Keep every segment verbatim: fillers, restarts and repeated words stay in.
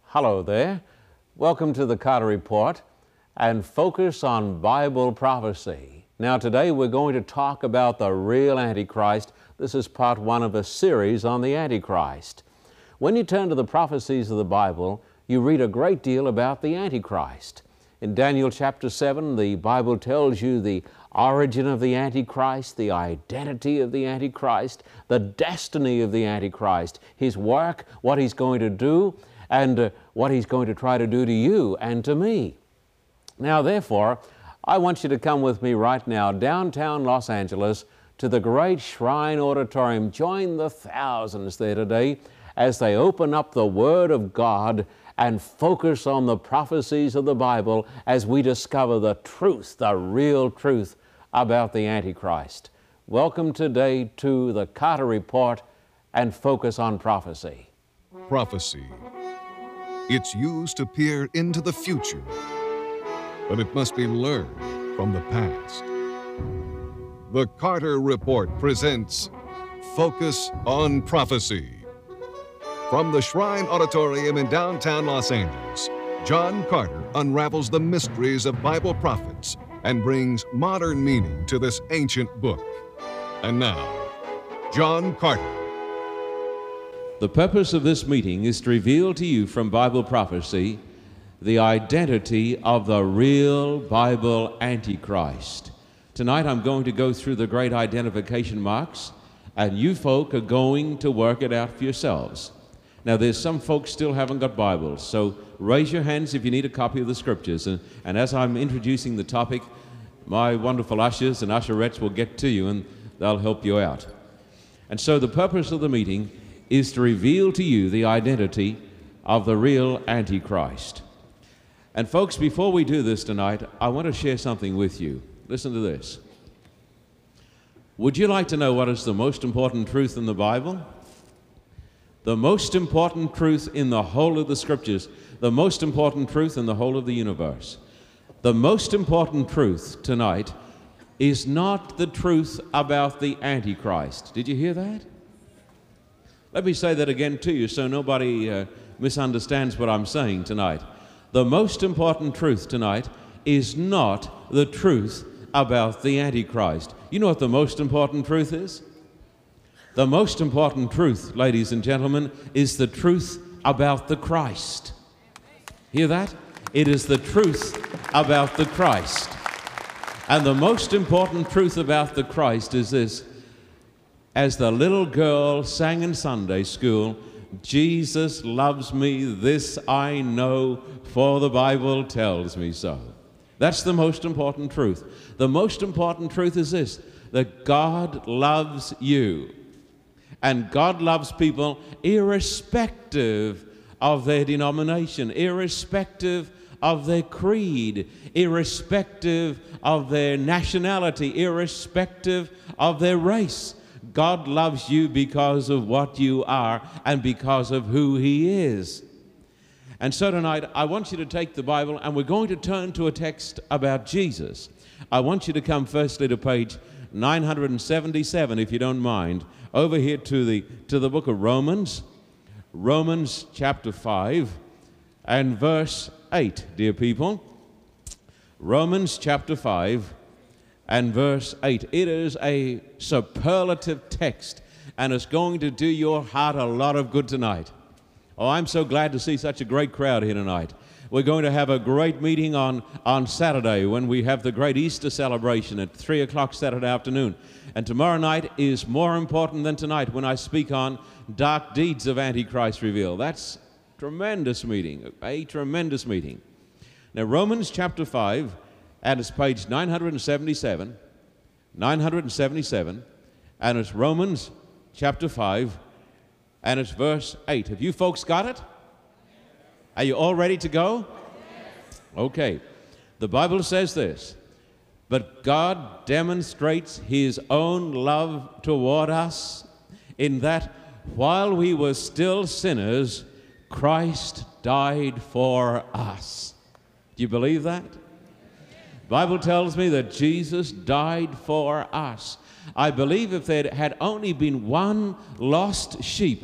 Hello there. Welcome to the Carter Report and focus on Bible prophecy. Now today we're going to talk about the real Antichrist. This is part one of a series on the Antichrist. When you turn to the prophecies of the Bible, you read a great deal about the Antichrist. In Daniel chapter seven, the Bible tells you the origin of the Antichrist, the identity of the Antichrist, the destiny of the Antichrist, his work, what he's going to do, and uh, what he's going to try to do to you and to me. Now, therefore, I want you to come with me right now downtown Los Angeles to the great Shrine Auditorium. Join the thousands there today as they open up the Word of God and focus on the prophecies of the Bible as we discover the truth, the real truth about the Antichrist. Welcome today to the Carter Report and focus on prophecy. Prophecy. It's used to peer into the future, but it must be learned from the past. The Carter Report presents Focus on Prophecy. From the Shrine Auditorium in downtown Los Angeles, John Carter unravels the mysteries of Bible prophets and brings modern meaning to this ancient book. And now, John Carter. The purpose of this meeting is to reveal to you from Bible prophecy the identity of the real Bible Antichrist. Tonight I'm going to go through the great identification marks, and you folk are going to work it out for yourselves. Now, there's some folks still haven't got Bibles, so raise your hands if you need a copy of the Scriptures. And, and as I'm introducing the topic, my wonderful ushers and usherettes will get to you and they'll help you out. And so the purpose of the meeting is to reveal to you the identity of the real Antichrist. And folks, before we do this tonight, I want to share something with you. Listen to this. Would you like to know what is the most important truth in the Bible? The most important truth in the whole of the Scriptures, the most important truth in the whole of the universe. The most important truth tonight is not the truth about the Antichrist. Did you hear that? Let me say that again to you so nobody uh, misunderstands what I'm saying tonight. The most important truth tonight is not the truth about the Antichrist. You know what the most important truth is? The most important truth, ladies and gentlemen, is the truth about the Christ. Hear that? It is the truth about the Christ. And the most important truth about the Christ is this. As the little girl sang in Sunday school, Jesus loves me, this I know, for the Bible tells me so. That's the most important truth. The most important truth is this, that God loves you. And God loves people irrespective of their denomination, irrespective of their creed, irrespective of their nationality, irrespective of their race. God loves you because of what you are and because of who He is. And so tonight, I want you to take the Bible and we're going to turn to a text about Jesus. I want you to come firstly to page nine seventy-seven, if you don't mind, over here to the, to the book of Romans, Romans chapter five and verse eight, dear people. Romans chapter five and verse eight. It is a superlative text, and it's going to do your heart a lot of good tonight. Oh, I'm so glad to see such a great crowd here tonight. We're going to have a great meeting on, on Saturday when we have the great Easter celebration at three o'clock Saturday afternoon. And tomorrow night is more important than tonight when I speak on dark deeds of Antichrist revealed. That's a tremendous meeting, a tremendous meeting. Now, Romans chapter five, and it's page nine seventy-seven, nine seventy-seven, and it's Romans chapter five, and it's verse eight. Have you folks got it? Are you all ready to go? Okay. The Bible says this, but God demonstrates His own love toward us in that while we were still sinners, Christ died for us. Do you believe that? The Bible tells me that Jesus died for us. I believe if there had only been one lost sheep,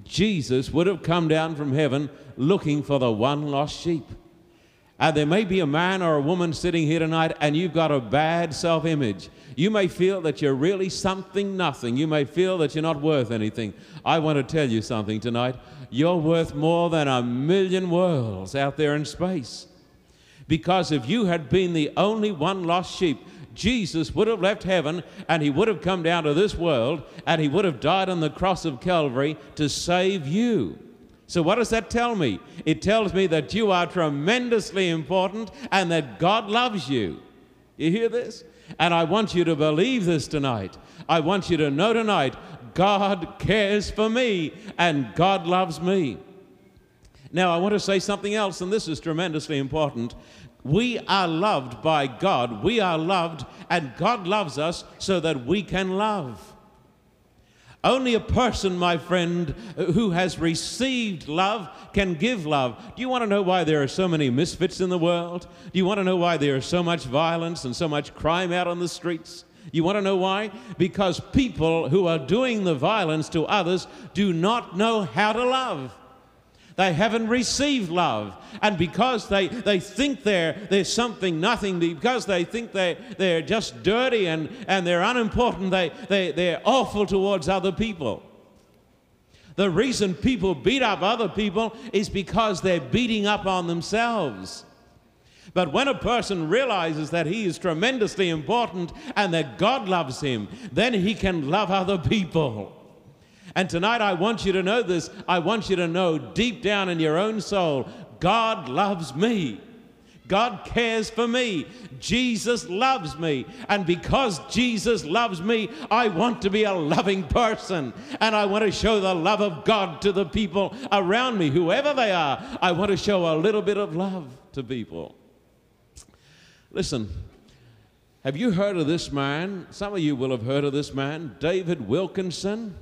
Jesus would have come down from heaven looking for the one lost sheep. And there may be a man or a woman sitting here tonight and you've got a bad self-image. You may feel that you're really something nothing. You may feel that you're not worth anything. I want to tell you something tonight. You're worth more than a million worlds out there in space. Because if you had been the only one lost sheep, Jesus would have left heaven and he would have come down to this world and he would have died on the cross of Calvary to save you. So what does that tell me? It tells me that you are tremendously important and that God loves you. You hear this? And I want you to believe this tonight. I want you to know tonight, God cares for me and God loves me. Now, I want to say something else, and this is tremendously important. We are loved by God. We are loved, and God loves us so that we can love. Only a person, my friend, who has received love can give love. Do you want to know why there are so many misfits in the world? Do you want to know why there is so much violence and so much crime out on the streets? You want to know why? Because people who are doing the violence to others do not know how to love. They haven't received love. And because they, they think they're, they're something nothing, because they think they, they're just dirty and, and they're unimportant, they, they, they're awful towards other people. The reason people beat up other people is because they're beating up on themselves. But when a person realizes that he is tremendously important and that God loves him, then he can love other people. And tonight I want you to know this. I want you to know deep down in your own soul, God loves me. God cares for me. Jesus loves me. And because Jesus loves me, I want to be a loving person. And I want to show the love of God to the people around me, whoever they are. I want to show a little bit of love to people. Listen, have you heard of this man? Some of you will have heard of this man, David Wilkinson.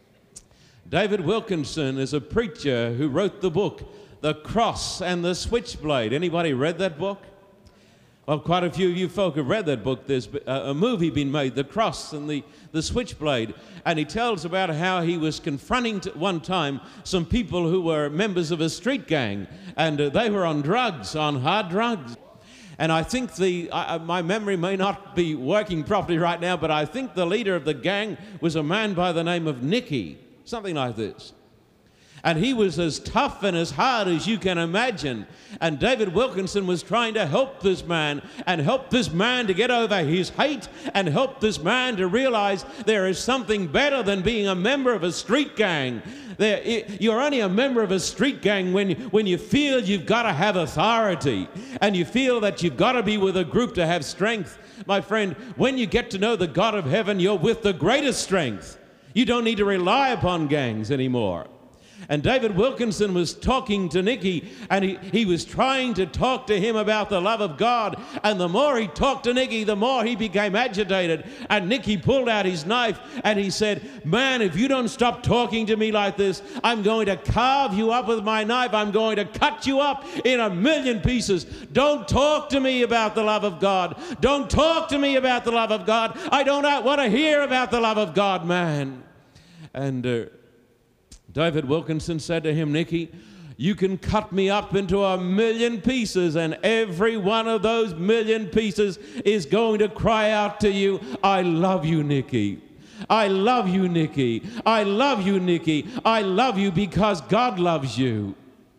David Wilkinson is a preacher who wrote the book, The Cross and the Switchblade. Anybody read that book? Well, quite a few of you folk have read that book. There's a movie been made, The Cross and the, the Switchblade. And he tells about how he was confronting at one time some people who were members of a street gang. And uh, they were on drugs, on hard drugs. And I think the, uh, my memory may not be working properly right now, but I think the leader of the gang was a man by the name of Nicky. Something like this. And he was as tough and as hard as you can imagine. And David Wilkinson was trying to help this man and help this man to get over his hate and help this man to realize there is something better than being a member of a street gang. There, it, you're only a member of a street gang when, when you feel you've got to have authority and you feel that you've got to be with a group to have strength. My friend, when you get to know the God of heaven, you're with the greatest strength. You don't need to rely upon gangs anymore. And David Wilkinson was talking to Nicky, and he, he was trying to talk to him about the love of God. And the more he talked to Nicky, the more he became agitated. And Nicky pulled out his knife, and he said, man, if you don't stop talking to me like this, I'm going to carve you up with my knife. I'm going to cut you up in a million pieces. Don't talk to me about the love of God. Don't talk to me about the love of God. I don't want to hear about the love of God, man. And uh, David Wilkinson said to him, Nicky, you can cut me up into a million pieces, and every one of those million pieces is going to cry out to you, I love you, Nicky. I love you, Nicky. I love you, Nicky. I love you because God loves you.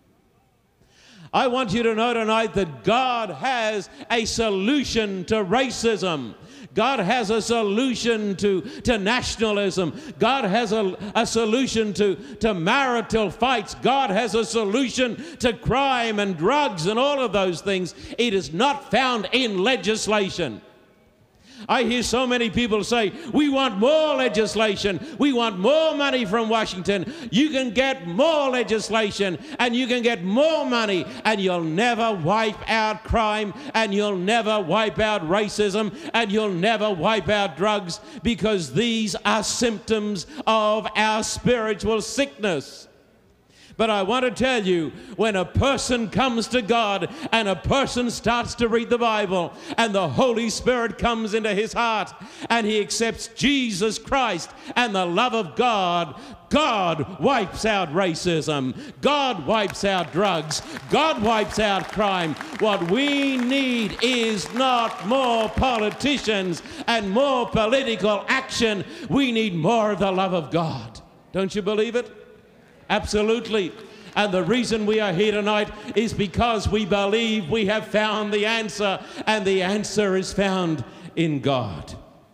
I want you to know tonight that God has a solution to racism. God has a solution to, to nationalism. God has a, a solution to, to marital fights. God has a solution to crime and drugs and all of those things. It is not found in legislation. I hear so many people say, we want more legislation. We want more money from Washington. You can get more legislation and you can get more money and you'll never wipe out crime and you'll never wipe out racism and you'll never wipe out drugs, because these are symptoms of our spiritual sickness. But I want to tell you, when a person comes to God and a person starts to read the Bible and the Holy Spirit comes into his heart and he accepts Jesus Christ and the love of God, God wipes out racism. God wipes out drugs. God wipes out crime. What we need is not more politicians and more political action. We need more of the love of God. Don't you believe it? Absolutely. And the reason we are here tonight is because we believe we have found the answer, and the answer is found in God.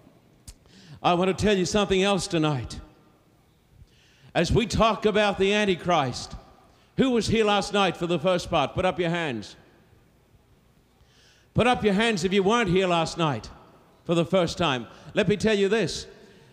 I want to tell you something else tonight. As we talk about the Antichrist, who was here last night for the first part? Put up your hands. Put up your hands if you weren't here last night for the first time. Let me tell you this.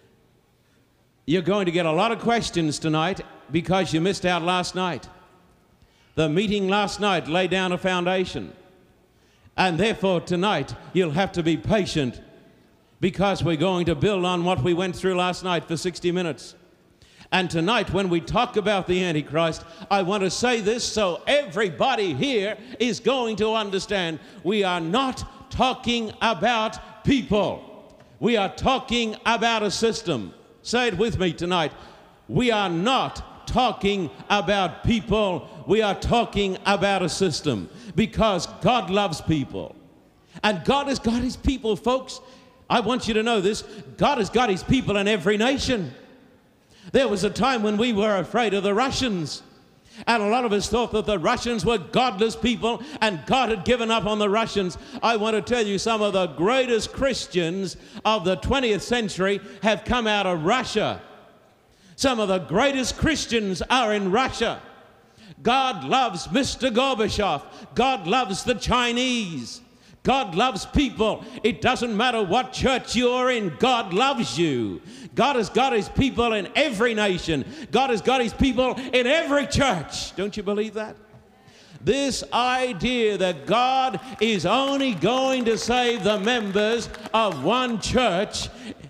You're going to get a lot of questions tonight because you missed out last night. The meeting last night laid down a foundation. And therefore tonight you'll have to be patient because we're going to build on what we went through last night for sixty minutes. And tonight when we talk about the Antichrist, I want to say this so everybody here is going to understand. We are not talking about people. We are talking about a system. Say it with me tonight. We are not talking about people. We are talking about a system, because God loves people. And God has got his people, folks. I want you to know this. God has got his people in every nation. There was a time when we were afraid of the Russians. And a lot of us thought that the Russians were godless people and God had given up on the Russians. I want to tell you, some of the greatest Christians of the twentieth century have come out of Russia. Some of the greatest Christians are in Russia. God loves Mister Gorbachev. God loves the Chinese. God loves people. It doesn't matter what church you're in, God loves you. God has got his people in every nation. God has got his people in every church. Don't you believe that? This idea that God is only going to save the members of one church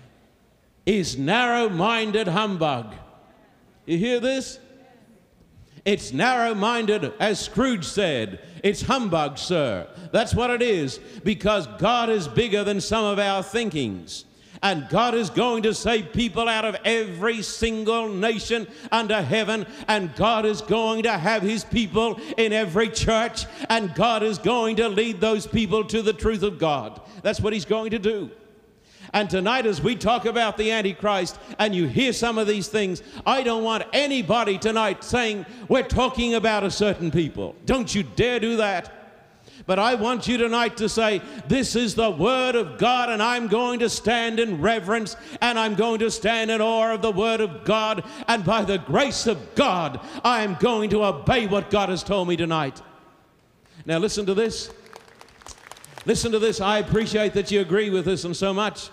is narrow-minded humbug. You hear this? It's narrow-minded, as Scrooge said. It's humbug, sir. That's what it is, because God is bigger than some of our thinkings. And God is going to save people out of every single nation under heaven. And God is going to have his people in every church. And God is going to lead those people to the truth of God. That's what he's going to do. And tonight, as we talk about the Antichrist and you hear some of these things, I don't want anybody tonight saying we're talking about a certain people. Don't you dare do that. But I want you tonight to say, this is the Word of God, and I'm going to stand in reverence, and I'm going to stand in awe of the Word of God, and by the grace of God, I am going to obey what God has told me tonight. Now listen to this. Listen to this. I appreciate that you agree with this and so much.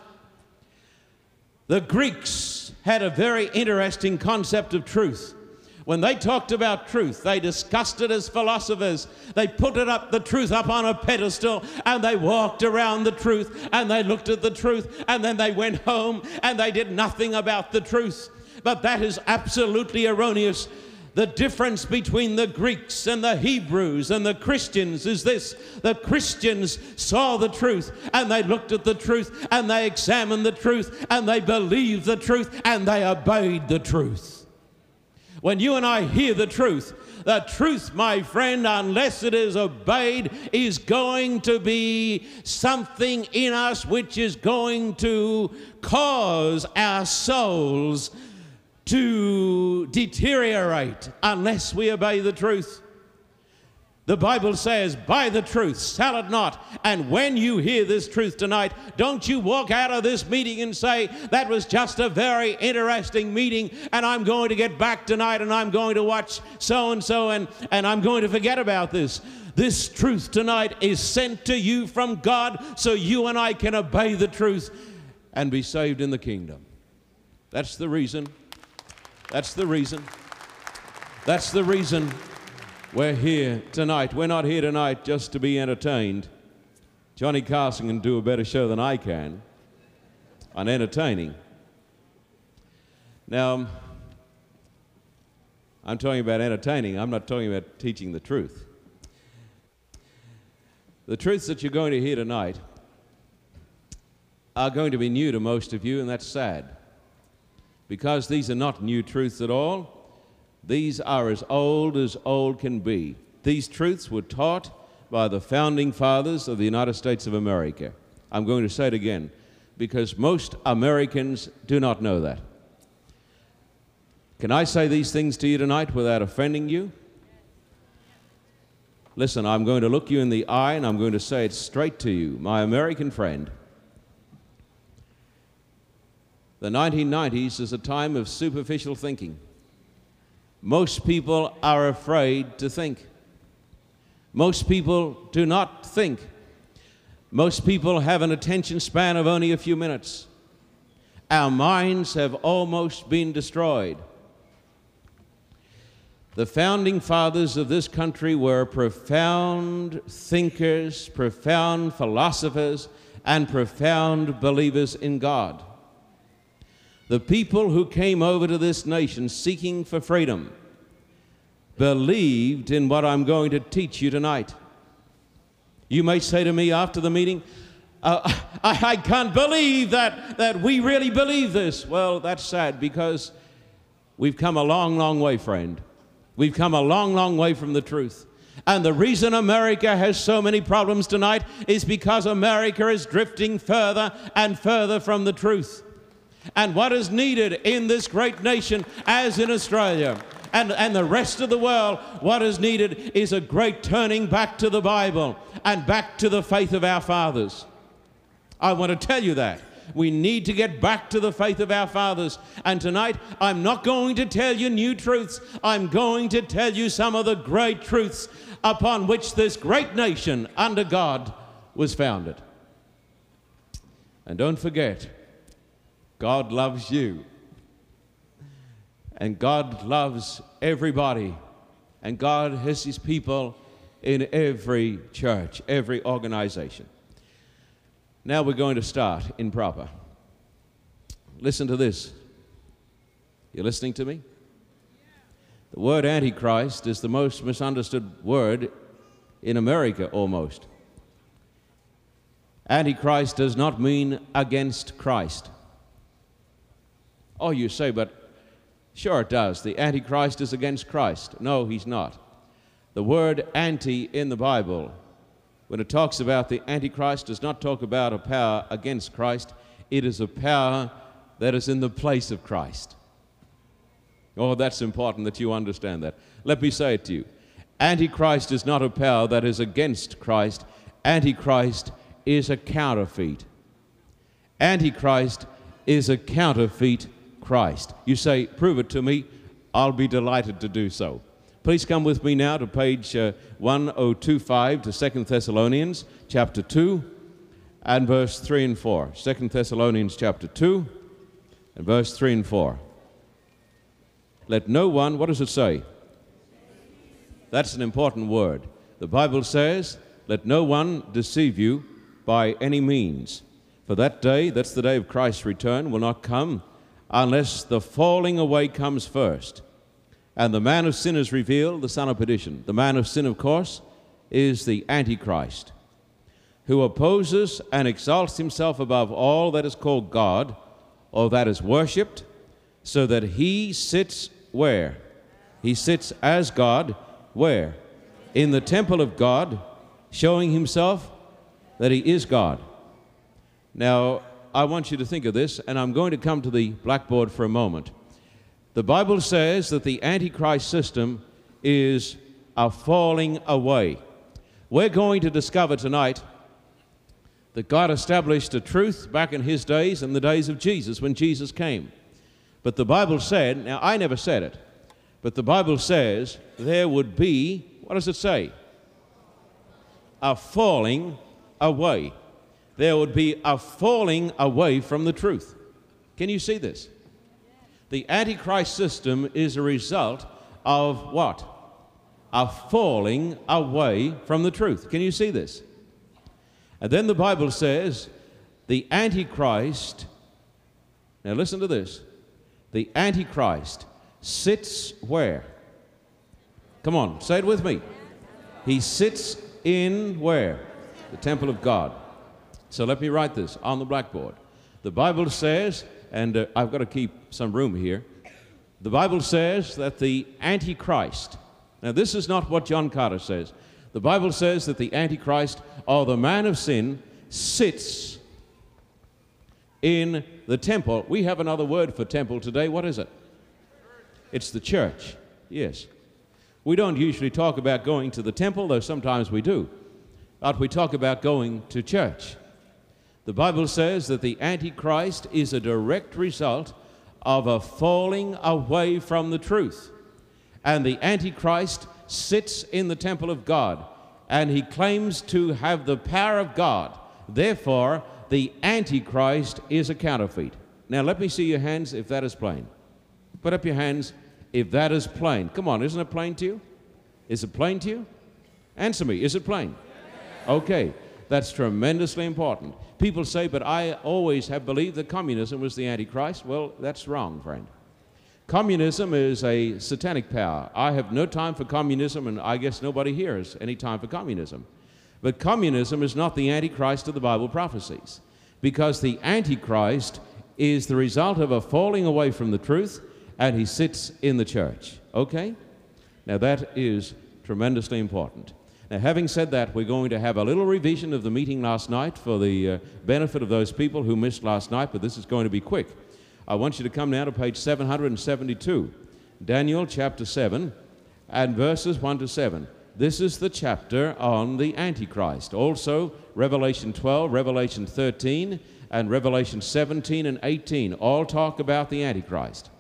The Greeks had a very interesting concept of truth. When they talked about truth, they discussed it as philosophers. They put it up, the truth up on a pedestal, and they walked around the truth, and they looked at the truth, and then they went home, and they did nothing about the truth. But that is absolutely erroneous. The difference between the Greeks and the Hebrews and the Christians is this. The Christians saw the truth, and they looked at the truth, and they examined the truth, and they believed the truth, and they obeyed the truth. When you and I hear the truth, the truth, my friend, unless it is obeyed, is going to be something in us which is going to cause our souls to deteriorate unless we obey the truth. The Bible says, buy the truth, sell it not. And when you hear this truth tonight, don't you walk out of this meeting and say, that was just a very interesting meeting, and I'm going to get back tonight and I'm going to watch so-and-so and, and I'm going to forget about this. This truth tonight is sent to you from God so you and I can obey the truth and be saved in the kingdom. That's the reason. That's the reason. That's the reason we're here tonight. We're not here tonight just to be entertained. Johnny Carson can do a better show than I can on entertaining. Now, I'm talking about entertaining. I'm not talking about teaching the truth. The truths that you're going to hear tonight are going to be new to most of you, and that's sad. Because these are not new truths at all. These are as old as old can be. These truths were taught by the founding fathers of the United States of America. I'm going to say it again, because most Americans do not know that. Can I say these things to you tonight without offending you? Listen, I'm going to look you in the eye and I'm going to say it straight to you, my American friend. The nineteen nineties is a time of superficial thinking. Most people are afraid to think. Most people do not think. Most people have an attention span of only a few minutes. Our minds have almost been destroyed. The founding fathers of this country were profound thinkers, profound philosophers, and profound believers in God. The people who came over to this nation seeking for freedom believed in what I'm going to teach you tonight. You may say to me after the meeting, uh, I, I can't believe that, that we really believe this. Well, that's sad, because we've come a long, long way, friend. We've come a long, long way from the truth. And the reason America has so many problems tonight is because America is drifting further and further from the truth. And what is needed in this great nation, as in Australia and, and the rest of the world, what is needed is a great turning back to the Bible and back to the faith of our fathers. I want to tell you that. We need to get back to the faith of our fathers. And tonight, I'm not going to tell you new truths. I'm going to tell you some of the great truths upon which this great nation under God was founded. And don't forget, God loves you. And God loves everybody. And God has His people in every church, every organization. Now we're going to start in proper. Listen to this. You're listening to me? The word Antichrist is the most misunderstood word in America, almost. Antichrist does not mean against Christ. Oh, you say, but sure it does. The Antichrist is against Christ. No, he's not. The word anti in the Bible, when it talks about the Antichrist, does not talk about a power against Christ. It is a power that is in the place of Christ. Oh, that's important that you understand that. Let me say it to you. Antichrist is not a power that is against Christ. Antichrist is a counterfeit. Antichrist is a counterfeit Christ. You say, prove it to me. I'll be delighted to do so. Please come with me now to page uh, ten twenty-five to Second Thessalonians chapter two and verse three and four. Second Thessalonians chapter two and verse three and four. Let no one, what does it say? That's an important word. The Bible says, let no one deceive you by any means. For that day, that's the day of Christ's return, will not come unless the falling away comes first. And the man of sin is revealed, the son of perdition. The man of sin, of course, is the Antichrist, who opposes and exalts himself above all that is called God or that is worshipped, so that he sits where? He sits as God, where? In the temple of God, showing himself that he is God. Now, I want you to think of this, and I'm going to come to the blackboard for a moment. The Bible says that the Antichrist system is a falling away. We're going to discover tonight that God established a truth back in His days and the days of Jesus, when Jesus came. But the Bible said, now I never said it, but the Bible says there would be, what does it say? A falling away. There would be a falling away from the truth. Can you see this? The Antichrist system is a result of what? A falling away from the truth. Can you see this? And then the Bible says the Antichrist, now listen to this, the Antichrist sits where? Come on, say it with me. He sits in where? The temple of God. So let me write this on the blackboard. The Bible says, and uh, I've got to keep some room here. The Bible says that the Antichrist, now this is not what John Carter says. The Bible says that the Antichrist, or the man of sin, sits in the temple. We have another word for temple today. What is it? It's the church. Yes. We don't usually talk about going to the temple, though sometimes we do. But we talk about going to church. The Bible says that the Antichrist is a direct result of a falling away from the truth. And the Antichrist sits in the temple of God, and he claims to have the power of God. Therefore, the Antichrist is a counterfeit. Now, let me see your hands if that is plain. Put up your hands if that is plain. Come on, isn't it plain to you? Is it plain to you? Answer me, is it plain? Okay, that's tremendously important. People say, but I always have believed that communism was the Antichrist. Well, that's wrong, friend. Communism is a satanic power. I have no time for communism, and I guess nobody here has any time for communism. But communism is not the Antichrist of the Bible prophecies, because the Antichrist is the result of a falling away from the truth, and he sits in the church. Okay? Now that is tremendously important. Now, having said that, we're going to have a little revision of the meeting last night for the uh, benefit of those people who missed last night, but this is going to be quick. I want you to come now to page seven hundred seventy-two, Daniel chapter seven, and verses one to seven. This is the chapter on the Antichrist. Also, Revelation twelve, Revelation thirteen, and Revelation seventeen and eighteen all talk about the Antichrist,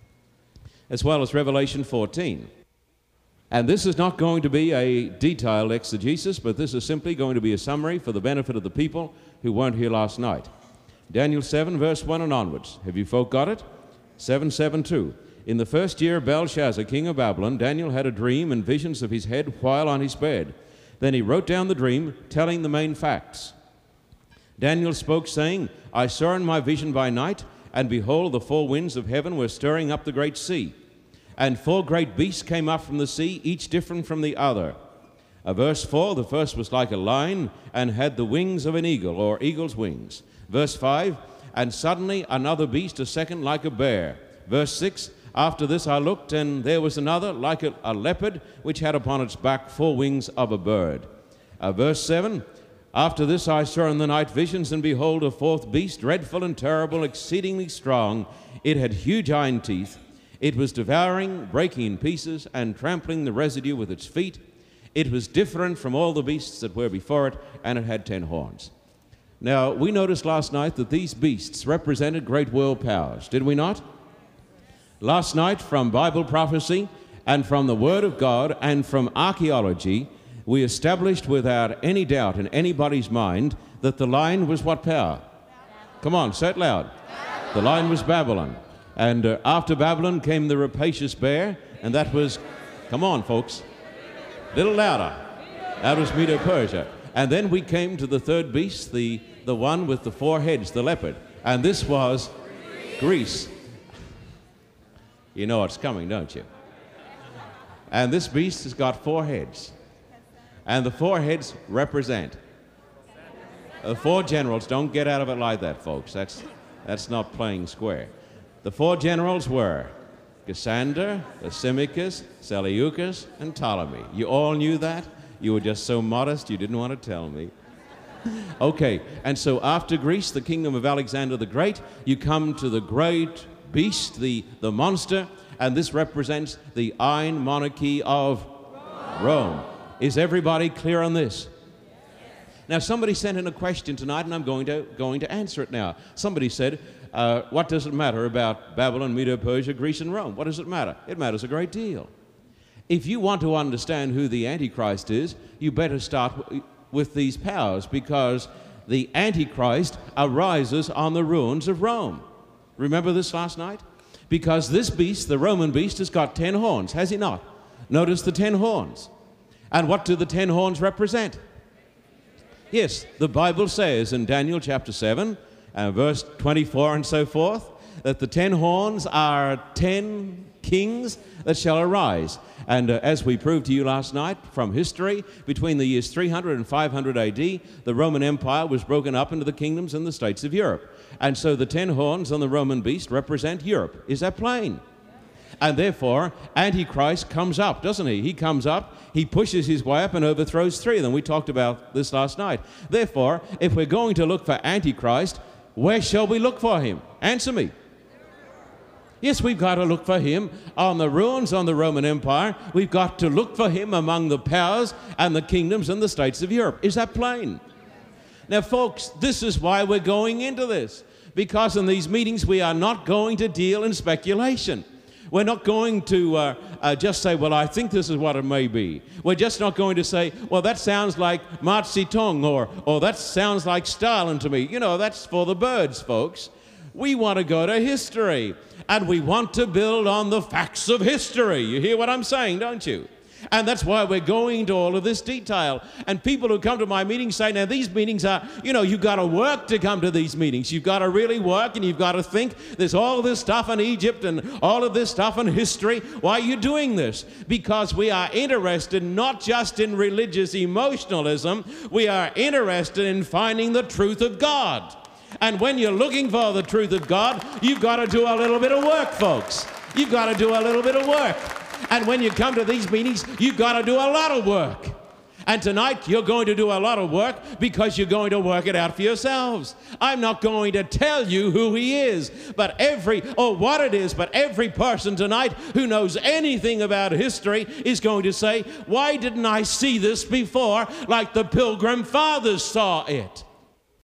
as well as Revelation fourteen. And this is not going to be a detailed exegesis, but this is simply going to be a summary for the benefit of the people who weren't here last night. Daniel seven, verse one and onwards. Have you folk got it? seven seventy-two. In the first year of Belshazzar, king of Babylon, Daniel had a dream and visions of his head while on his bed. Then he wrote down the dream, telling the main facts. Daniel spoke, saying, I saw in my vision by night, and behold, the four winds of heaven were stirring up the great sea. And four great beasts came up from the sea, each different from the other. Uh, verse four, the first was like a lion, and had the wings of an eagle, or eagle's wings. Verse five, and suddenly another beast, a second like a bear. Verse six, after this I looked, and there was another like a, a leopard, which had upon its back four wings of a bird. Uh, verse seven, after this I saw in the night visions, and behold, a fourth beast, dreadful and terrible, exceedingly strong. It had huge iron teeth. It was devouring, breaking in pieces, and trampling the residue with its feet. It was different from all the beasts that were before it, and it had ten horns. Now, we noticed last night that these beasts represented great world powers, did we not? Last night, from Bible prophecy, and from the Word of God, and from archaeology, we established without any doubt in anybody's mind that the lion was what power? Come on, say it loud. The lion was Babylon. And uh, after Babylon came the rapacious bear, and that was, come on, folks, a little louder. That was Medo-Persia. And then we came to the third beast, the, the one with the four heads, the leopard. And this was Greece. You know what's coming, don't you? And this beast has got four heads. And the four heads represent the four generals. Don't get out of it like that, folks. That's, that's not playing square. The four generals were Cassander, Lysimachus, Seleucus, and Ptolemy. You all knew that? You were just so modest you didn't want to tell me. Okay, and so after Greece, the kingdom of Alexander the Great, you come to the great beast, the, the monster, and this represents the iron monarchy of Rome. Rome. Is everybody clear on this? Now, somebody sent in a question tonight, and I'm going to, going to answer it now. Somebody said, uh, what does it matter about Babylon, Medo-Persia, Greece, and Rome? What does it matter? It matters a great deal. If you want to understand who the Antichrist is, you better start w- with these powers, because the Antichrist arises on the ruins of Rome. Remember this last night? Because this beast, the Roman beast, has got ten horns, has he not? Notice the ten horns. And what do the ten horns represent? Yes, the Bible says in Daniel chapter seven, uh, verse twenty-four and so forth, that the ten horns are ten kings that shall arise. And uh, as we proved to you last night from history, between the years three hundred and five hundred A D, the Roman Empire was broken up into the kingdoms and the states of Europe. And so the ten horns on the Roman beast represent Europe. Is that plain? And therefore, Antichrist comes up, doesn't he? He comes up, he pushes his way up and overthrows three of them. We talked about this last night. Therefore, if we're going to look for Antichrist, where shall we look for him? Answer me. Yes, we've got to look for him on the ruins on the Roman Empire. We've got to look for him among the powers and the kingdoms and the states of Europe. Is that plain? Now, folks, this is why we're going into this. Because in these meetings, we are not going to deal in speculation. We're not going to uh, uh, just say, well, I think this is what it may be. We're just not going to say, well, that sounds like Mao Zedong, or, or that sounds like Stalin to me. You know, that's for the birds, folks. We want to go to history, and we want to build on the facts of history. You hear what I'm saying, don't you? And that's why we're going into all of this detail. And people who come to my meetings say, now these meetings are, you know, you've got to work to come to these meetings. You've got to really work, and you've got to think. There's all this stuff in Egypt and all of this stuff in history. Why are you doing this? Because we are interested not just in religious emotionalism. We are interested in finding the truth of God. And when you're looking for the truth of God, you've got to do a little bit of work, folks. You've got to do a little bit of work. And when you come to these meetings, you've got to do a lot of work. And tonight, you're going to do a lot of work because you're going to work it out for yourselves. I'm not going to tell you who he is, but every, or what it is, but every person tonight who knows anything about history is going to say, why didn't I see this before like the Pilgrim Fathers saw it?